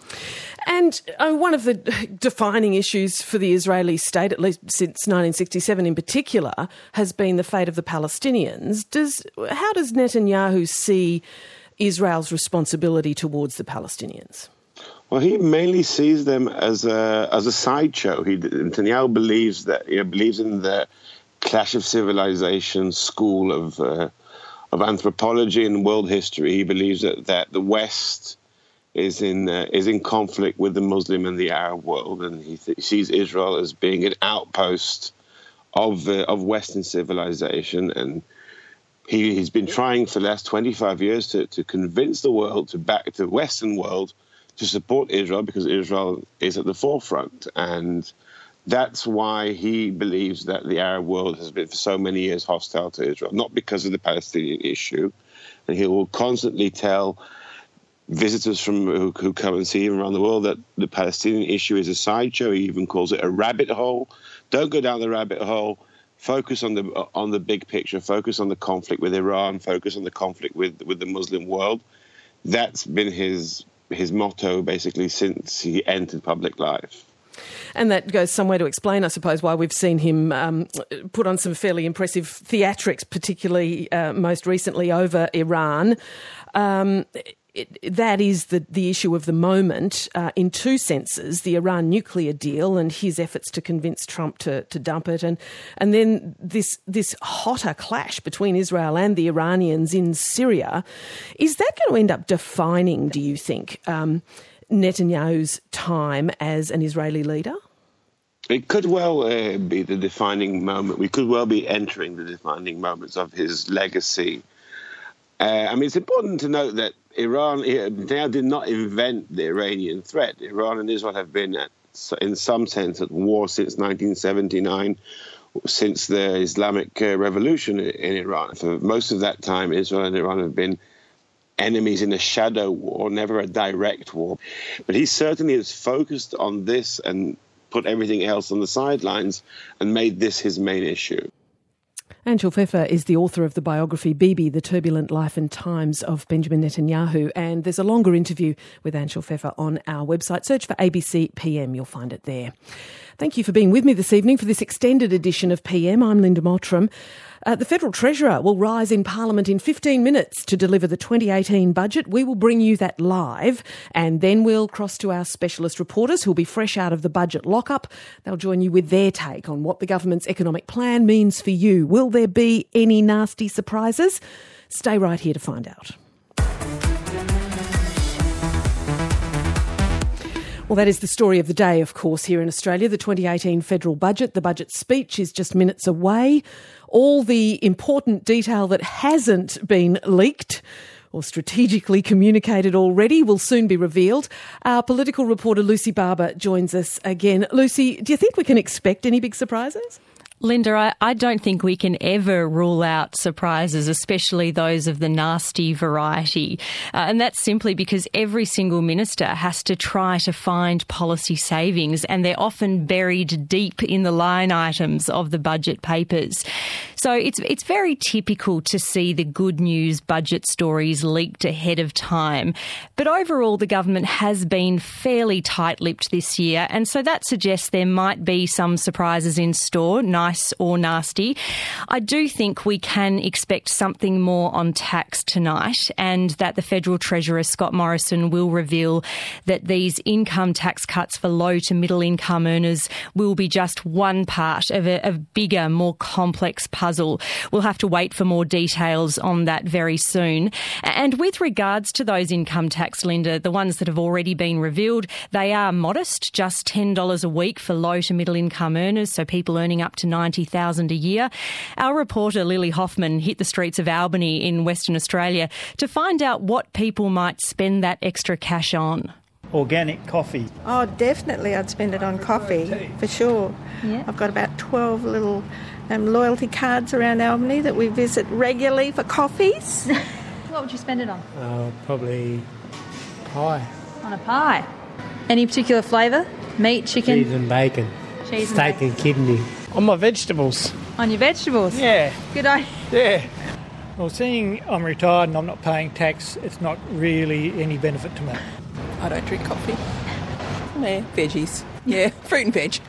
And uh, one of the defining issues for the Israeli state, at least since nineteen sixty-seven in particular, has been the fate of the Palestinians. Does how does Netanyahu see Israel's responsibility towards the Palestinians? Well, he mainly sees them as a as a sideshow. He Netanyahu believes that you know, believes in the clash of civilizations school of uh, of anthropology and world history. He believes that, that the West is in uh, is in conflict with the Muslim and the Arab world, and he th- sees Israel as being an outpost of uh, of Western civilization. And he, he's been trying for the last twenty-five years to, to convince the world to back the Western world to support Israel, because Israel is at the forefront. And that's why he believes that the Arab world has been for so many years hostile to Israel, not because of the Palestinian issue. And he will constantly tell visitors from who, who come and see him around the world that the Palestinian issue is a sideshow. He even calls it a rabbit hole. Don't go down the rabbit hole. focus on the on the big picture, focus on the conflict with Iran, focus on the conflict with, with the Muslim world. That's been his his motto, basically, since he entered public life. And that goes somewhere to explain, I suppose, why we've seen him um, put on some fairly impressive theatrics, particularly uh, most recently over Iran. Um, it, that is the, the issue of the moment uh, in two senses, the Iran nuclear deal and his efforts to convince Trump to, to dump it, and and then this this hotter clash between Israel and the Iranians in Syria. Is that going to end up defining, do you think, um, Netanyahu's time as an Israeli leader? It could well uh, be the defining moment. We could well be entering the defining moments of his legacy. Uh, I mean, it's important to note that Iran now did not invent the Iranian threat. Iran and Israel have been, at, in some sense, at war since nineteen seventy-nine, since the Islamic uh, Revolution in Iran. For most of that time, Israel and Iran have been enemies in a shadow war, never a direct war. But he certainly has focused on this and put everything else on the sidelines and made this his main issue. Anshel Pfeffer is the author of the biography Bibi, The Turbulent Life and Times of Benjamin Netanyahu, and there's a longer interview with Anshel Pfeffer on our website. Search for A B C P M, you'll find it there. Thank you for being with me this evening for this extended edition of P M. I'm Linda Mottram. Uh, the Federal Treasurer will rise in Parliament in fifteen minutes to deliver the twenty eighteen budget. We will bring you that live, and then we'll cross to our specialist reporters who'll be fresh out of the budget lockup. They'll join you with their take on what the government's economic plan means for you. Will there be any nasty surprises? Stay right here to find out. Well, that is the story of the day, of course, here in Australia. The twenty eighteen federal budget, the budget speech is just minutes away. All the important detail that hasn't been leaked or strategically communicated already will soon be revealed. Our political reporter Lucy Barber joins us again. Lucy, do you think we can expect any big surprises? Linda, I, I don't think we can ever rule out surprises, especially those of the nasty variety. Uh, and that's simply because every single minister has to try to find policy savings, and they're often buried deep in the line items of the budget papers. So it's it's very typical to see the good news budget stories leaked ahead of time. But overall, the government has been fairly tight-lipped this year, and so that suggests there might be some surprises in store, nice or nasty. I do think we can expect something more on tax tonight, and that the Federal Treasurer, Scott Morrison, will reveal that these income tax cuts for low to middle income earners will be just one part of a, a bigger, more complex puzzle. We'll have to wait for more details on that very soon. And with regards to those income tax, Linda, the ones that have already been revealed, they are modest, just ten dollars a week for low to middle income earners, so people earning up to ninety thousand dollars a year. Our reporter Lily Hoffman hit the streets of Albany in Western Australia to find out what people might spend that extra cash on. Organic coffee. Oh, definitely I'd spend it on coffee, for sure. Yeah. I've got about twelve little um, loyalty cards around Albany that we visit regularly for coffees. What would you spend it on? Uh, probably pie. On a pie. Any particular flavour? Meat, chicken? Cheese and bacon. Cheese and Steak bacon. and kidney. On my vegetables. On your vegetables? Yeah. Good idea. Yeah. Well, seeing I'm retired and I'm not paying tax, it's not really any benefit to me. I don't drink coffee. Yeah, veggies. Yeah, fruit and veg.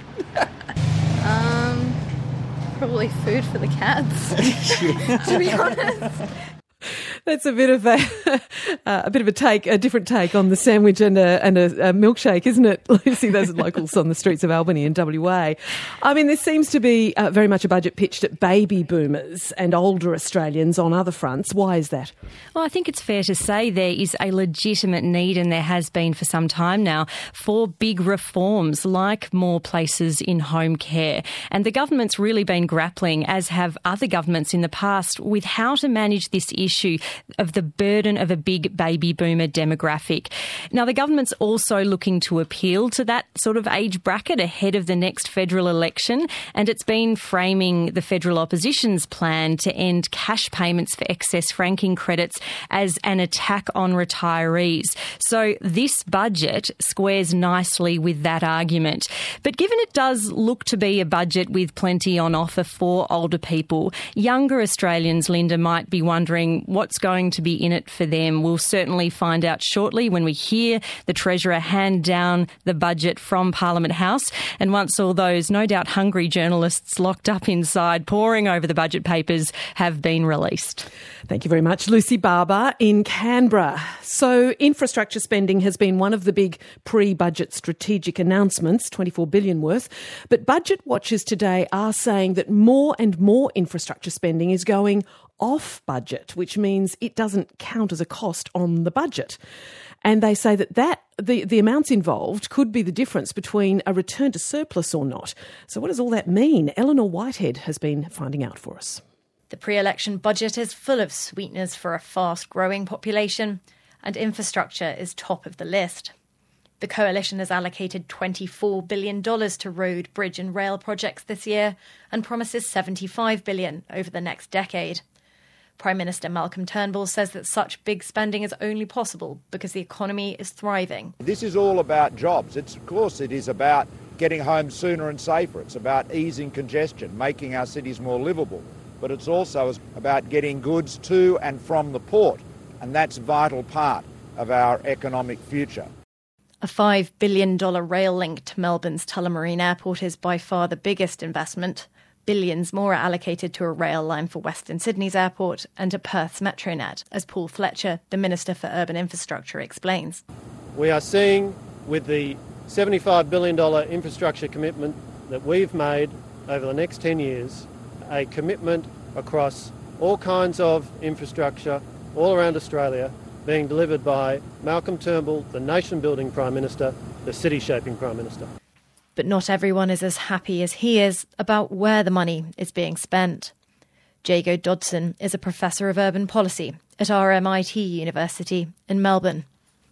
um, probably food for the cats, to be honest. That's a bit of a uh, a bit of a take, a different take on the sandwich and a and a, a milkshake, isn't it, Lucy? Those are locals on the streets of Albany in W A. I mean, there seems to be uh, very much a budget pitched at baby boomers and older Australians on other fronts. Why is that? Well, I think it's fair to say there is a legitimate need, and there has been for some time now, for big reforms like more places in home care. And the government's really been grappling, as have other governments in the past, with how to manage this issue of the burden of a big baby boomer demographic. Now, the government's also looking to appeal to that sort of age bracket ahead of the next federal election, and it's been framing the federal opposition's plan to end cash payments for excess franking credits as an attack on retirees. So this budget squares nicely with that argument. But given it does look to be a budget with plenty on offer for older people, younger Australians, Linda, might be wondering what's going to be in it for them. We'll certainly find out shortly when we hear the Treasurer hand down the budget from Parliament House. And once all those no doubt hungry journalists locked up inside poring over the budget papers have been released. Thank you very much, Lucy Barber in Canberra. So infrastructure spending has been one of the big pre-budget strategic announcements, twenty-four billion dollars worth. But budget watchers today are saying that more and more infrastructure spending is going off budget, which means it doesn't count as a cost on the budget. And they say that, that the, the amounts involved could be the difference between a return to surplus or not. So what does all that mean? Eleanor Whitehead has been finding out for us. The pre-election budget is full of sweeteners for a fast-growing population, and infrastructure is top of the list. The Coalition has allocated twenty-four billion dollars to road, bridge and rail projects this year and promises seventy-five billion dollars over the next decade. Prime Minister Malcolm Turnbull says that such big spending is only possible because the economy is thriving. This is all about jobs. It's, of course, it is about getting home sooner and safer. It's about easing congestion, making our cities more livable. But it's also about getting goods to and from the port, and that's a vital part of our economic future. A five billion dollars rail link to Melbourne's Tullamarine Airport is by far the biggest investment. Billions more are allocated to a rail line for Western Sydney's airport and to Perth's Metronet, as Paul Fletcher, the Minister for Urban Infrastructure, explains. We are seeing, with the seventy-five billion dollars infrastructure commitment that we've made over the next ten years, a commitment across all kinds of infrastructure all around Australia being delivered by Malcolm Turnbull, the nation-building Prime Minister, the city-shaping Prime Minister. But not everyone is as happy as he is about where the money is being spent. Jago Dodson is a Professor of Urban Policy at R M I T University in Melbourne.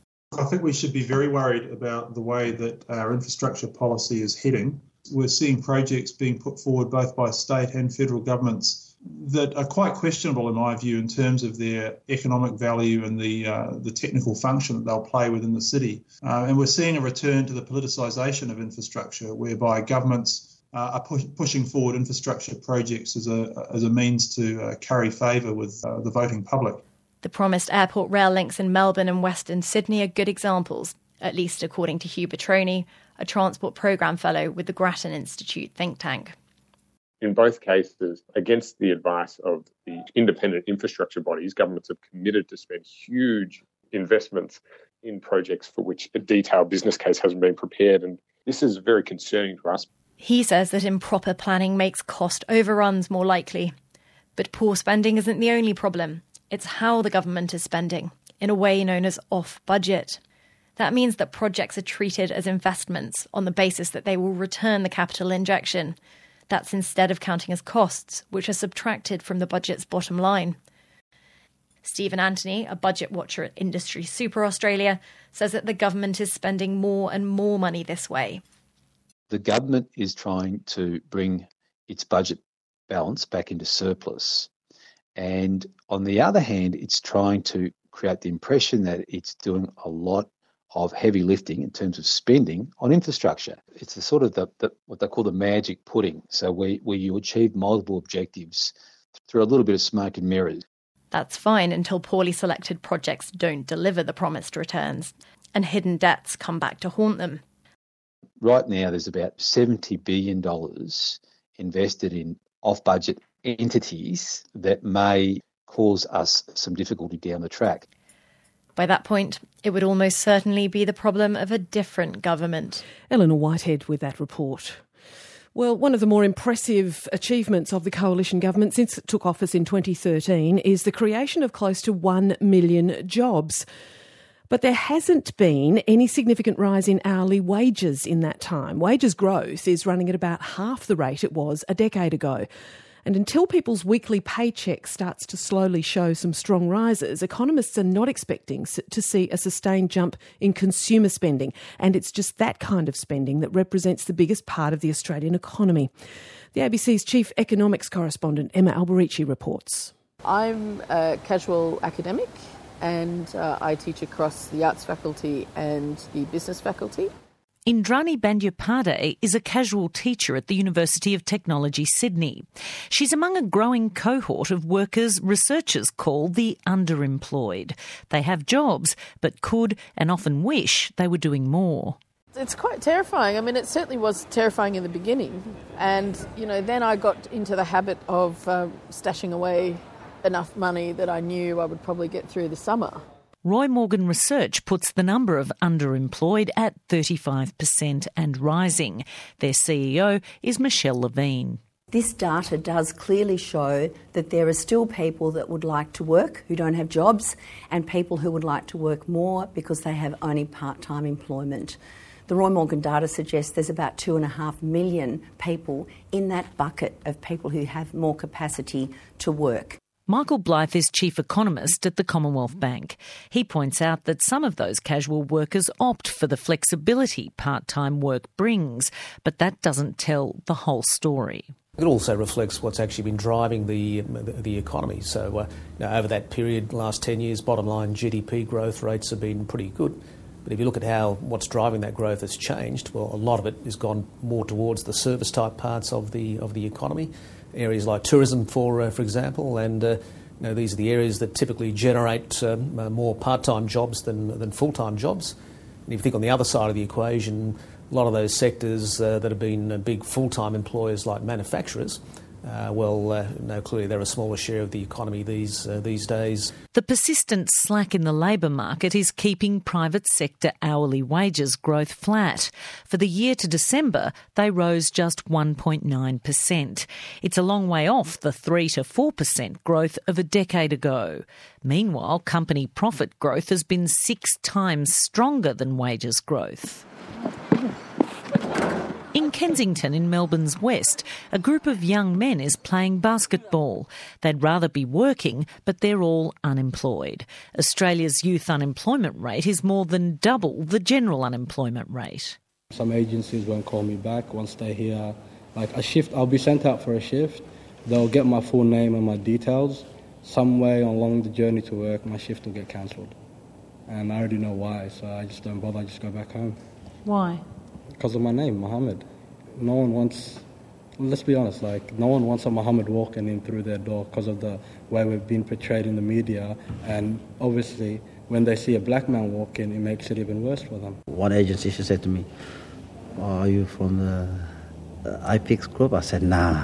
I think we should be very worried about the way that our infrastructure policy is heading. We're seeing projects being put forward both by state and federal governments that are quite questionable, in my view, in terms of their economic value and the uh, the technical function that they'll play within the city. Uh, and we're seeing a return to the politicisation of infrastructure, whereby governments uh, are push, pushing forward infrastructure projects as a as a means to uh, curry favour with uh, the voting public. The promised airport rail links in Melbourne and Western Sydney are good examples, at least according to Hugh Petroni, a Transport Programme Fellow with the Grattan Institute think tank. In both cases, against the advice of the independent infrastructure bodies, governments have committed to spend huge investments in projects for which a detailed business case hasn't been prepared. And this is very concerning to us. He says that improper planning makes cost overruns more likely. But poor spending isn't the only problem. It's how the government is spending, in a way known as off-budget. That means that projects are treated as investments on the basis that they will return the capital injection. That's instead of counting as costs, which are subtracted from the budget's bottom line. Stephen Anthony, a budget watcher at Industry Super Australia, says that the government is spending more and more money this way. The government is trying to bring its budget balance back into surplus. And on the other hand, it's trying to create the impression that it's doing a lot of heavy lifting in terms of spending on infrastructure. It's the sort of the, the what they call the magic pudding, so where, where you achieve multiple objectives through a little bit of smoke and mirrors. That's fine until poorly selected projects don't deliver the promised returns and hidden debts come back to haunt them. Right now there's about seventy billion dollars invested in off-budget entities that may cause us some difficulty down the track. By that point, it would almost certainly be the problem of a different government. Eleanor Whitehead with that report. Well, one of the more impressive achievements of the coalition government since it took office in twenty thirteen is the creation of close to one million jobs. But there hasn't been any significant rise in hourly wages in that time. Wages growth is running at about half the rate it was a decade ago. And until people's weekly paycheck starts to slowly show some strong rises, economists are not expecting to see a sustained jump in consumer spending. And it's just that kind of spending that represents the biggest part of the Australian economy. The A B C's chief economics correspondent, Emma Alberici, reports. I'm a casual academic and uh, I teach across the arts faculty and the business faculty. Indrani Bandyapade is a casual teacher at the University of Technology, Sydney. She's among a growing cohort of workers researchers call the underemployed. They have jobs, but could and often wish they were doing more. It's quite terrifying. I mean, it certainly was terrifying in the beginning. And, you know, then I got into the habit of uh, stashing away enough money that I knew I would probably get through the summer. Roy Morgan Research puts the number of underemployed at thirty-five percent and rising. Their C E O is Michelle Levine. This data does clearly show that there are still people that would like to work who don't have jobs and people who would like to work more because they have only part-time employment. The Roy Morgan data suggests there's about two and a half million people in that bucket of people who have more capacity to work. Michael Blythe is chief economist at the Commonwealth Bank. He points out that some of those casual workers opt for the flexibility part-time work brings, but that doesn't tell the whole story. It also reflects what's actually been driving the the, the economy. So uh, you know, over that period, last ten years, bottom line G D P growth rates have been pretty good. But if you look at how what's driving that growth has changed, well, a lot of it has gone more towards the service-type parts of the of the economy. Areas like tourism, for uh, for example, and uh, you know, these are the areas that typically generate um, uh, more part-time jobs than than full-time jobs. And if you think on the other side of the equation, a lot of those sectors uh, that have been uh, big full-time employers like manufacturers, uh, well, uh, no, clearly they're a smaller share of the economy these uh, these days. The persistent slack in the labour market is keeping private sector hourly wages growth flat. For the year to December, they rose just one point nine percent. It's a long way off the three to four percent growth of a decade ago. Meanwhile, company profit growth has been six times stronger than wages growth. In Kensington, in Melbourne's west, a group of young men is playing basketball. They'd rather be working, but they're all unemployed. Australia's youth unemployment rate is more than double the general unemployment rate. Some agencies won't call me back once they hear, like, a shift. I'll be sent out for a shift. They'll get my full name and my details. Some way along the journey to work, my shift will get cancelled. And I already know why, so I just don't bother. I just go back home. Why? Because of my name, Mohammed. No one wants, let's be honest, like, no one wants a Mohammed walking in through their door because of the way we've been portrayed in the media. And obviously, when they see a black man walk in, it makes it even worse for them. One agency, she said to me, "Are you from the I P X group?" I said, nah.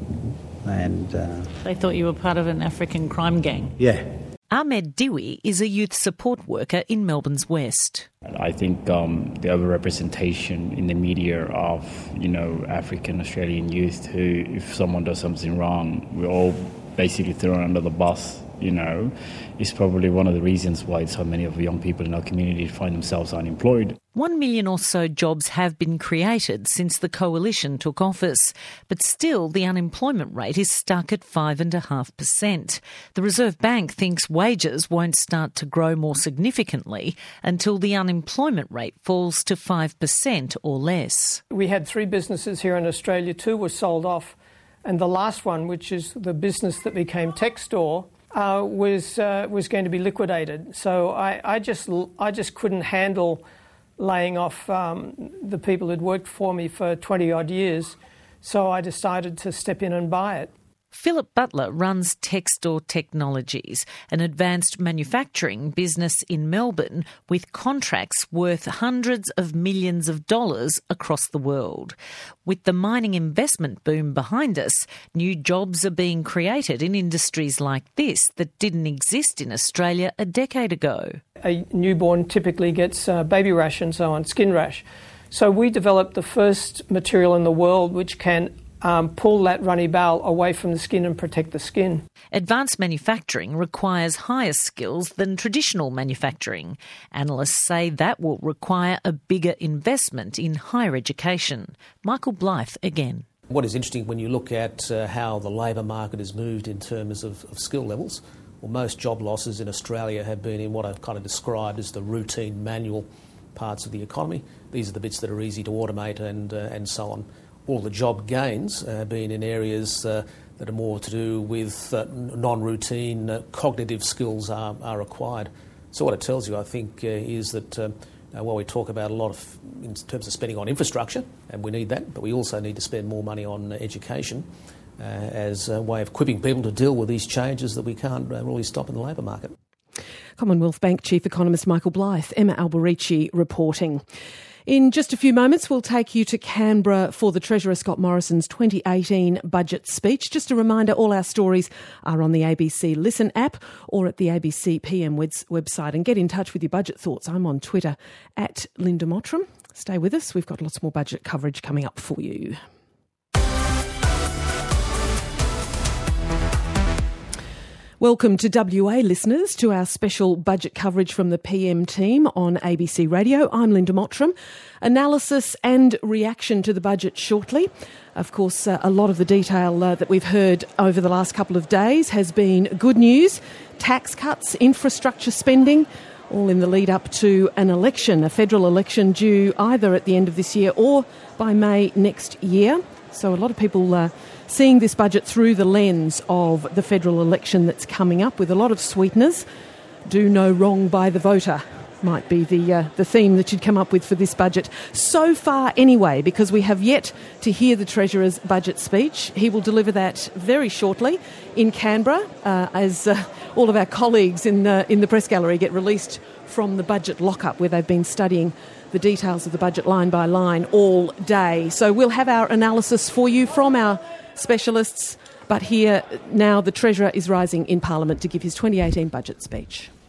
And uh, they thought you were part of an African crime gang. Yeah. Ahmed Diwi is a youth support worker in Melbourne's west. I think um, the overrepresentation in the media of, you know, African Australian youth who, if someone does something wrong, we're all basically thrown under the bus, you know, is probably one of the reasons why so many of the young people in our community find themselves unemployed. One million or so jobs have been created since the coalition took office, but still the unemployment rate is stuck at five point five percent. The Reserve Bank thinks wages won't start to grow more significantly until the unemployment rate falls to five percent or less. We had three businesses here in Australia, two were sold off, and the last one, which is the business that became Techstore, uh, was uh, was going to be liquidated. So I, I just I just couldn't handle laying off um, the people who'd worked for me for twenty odd years, so I decided to step in and buy it. Philip Butler runs Techstore Technologies, an advanced manufacturing business in Melbourne with contracts worth hundreds of millions of dollars across the world. With the mining investment boom behind us, new jobs are being created in industries like this that didn't exist in Australia a decade ago. A newborn typically gets uh, baby rash and so on, skin rash. So we developed the first material in the world which can Um, pull that runny bowel away from the skin and protect the skin. Advanced manufacturing requires higher skills than traditional manufacturing. Analysts say that will require a bigger investment in higher education. Michael Blythe again. What is interesting when you look at uh, how the labour market has moved in terms of, of skill levels, well, most job losses in Australia have been in what I've kind of described as the routine manual parts of the economy. These are the bits that are easy to automate and, uh, and so on. All the job gains have uh, been in areas uh, that are more to do with uh, non-routine uh, cognitive skills are, are required. So what it tells you, I think, uh, is that uh, uh, while we talk about a lot of, in terms of spending on infrastructure, and we need that, but we also need to spend more money on uh, education uh, as a way of equipping people to deal with these changes that we can't uh, really stop in the labour market. Commonwealth Bank Chief Economist Michael Blythe, Emma Alberici reporting. In just a few moments, we'll take you to Canberra for the Treasurer Scott Morrison's twenty eighteen budget speech. Just a reminder, all our stories are on the A B C Listen app or at the A B C P M website. And get in touch with your budget thoughts. I'm on Twitter at Linda Mottram. Stay with us. We've got lots more budget coverage coming up for you. Welcome to W A listeners to our special budget coverage from the P M team on A B C Radio. I'm Linda Mottram. Analysis and reaction to the budget shortly. Of course, uh, a lot of the detail uh, that we've heard over the last couple of days has been good news. Tax cuts, infrastructure spending, all in the lead up to an election, a federal election due either at the end of this year or by May next year. So a lot of people uh, seeing this budget through the lens of the federal election that's coming up with a lot of sweeteners. Do no wrong by the voter might be the uh, the theme that you'd come up with for this budget. So far anyway, because we have yet to hear the Treasurer's budget speech. He will deliver that very shortly in Canberra uh, as uh, all of our colleagues in, uh, in the press gallery get released from the budget lockup where they've been studying the details of the budget line by line all day. So we'll have our analysis for you from our specialists, but here now the Treasurer is rising in Parliament to give his twenty eighteen budget speech.